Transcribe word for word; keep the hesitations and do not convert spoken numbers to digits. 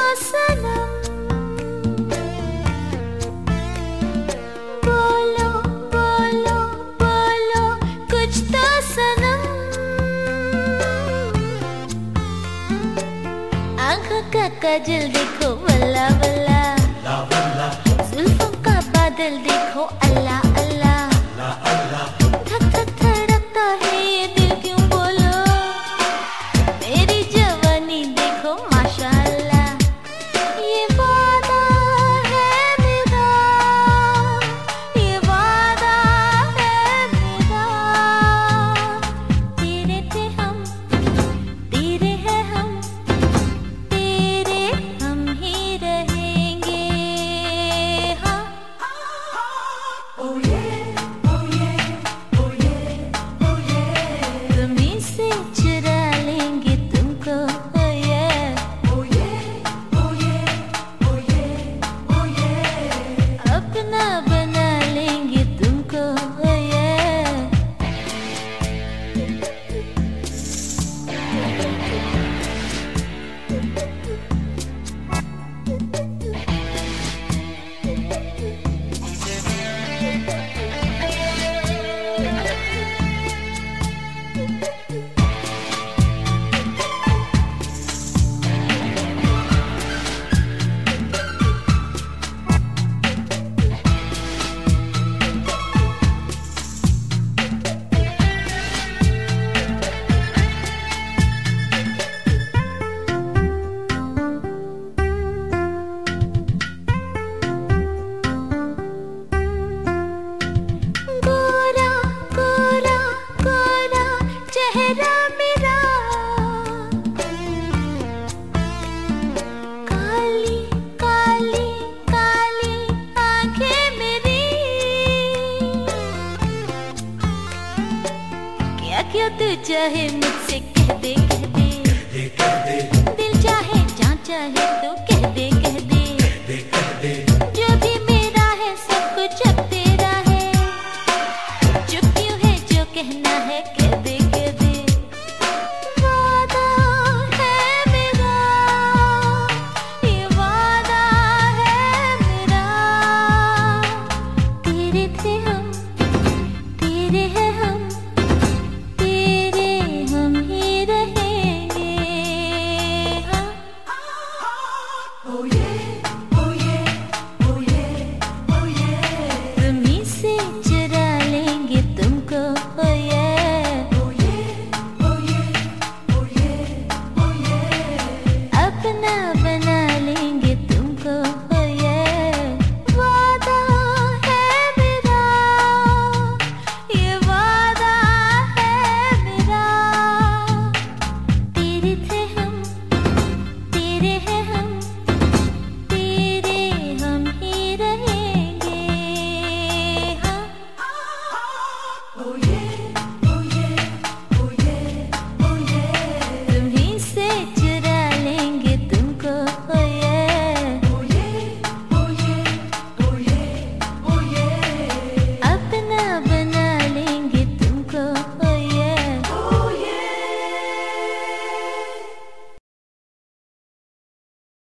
सनम बोलो बोलो बोलो कुछ तो सनम। आँखों का काजल देखो वल्ला वल्ला, जुल्फों का बादल देखो अल्लाह अल्लाह। धक धक धड़कता है ये दिल क्यों बोलो, मेरी जवानी देखो माशाअल्लाह। ये वादा है मेरा, ये वादा है मेरा, तेरे थे हम, तेरे हैं हम, तेरे हम ही रहेंगे। हाँ तुम्हीं से चुरा लेंगे तुमको, oh yeah, अपना बना लेंगे तुमको, oh yeah। गोरा गोरा गोरा चेहरा मेरा, काली काली काली आंखें मेरी, क्या क्या तू चाहे मुझसे कह दे कह दे, दिल चाहे जहाँ चाहे तो कह दे कह दे, जो भी मेरा है सब कुछ अब तेरा है, चुप क्यों है जो कहना है कह दे कह दे। वादा है मेरा, ये वादा है मेरा, तेरे थे हम, तेरे हैं हम, तेरे हम ही रहेंगे। हाँ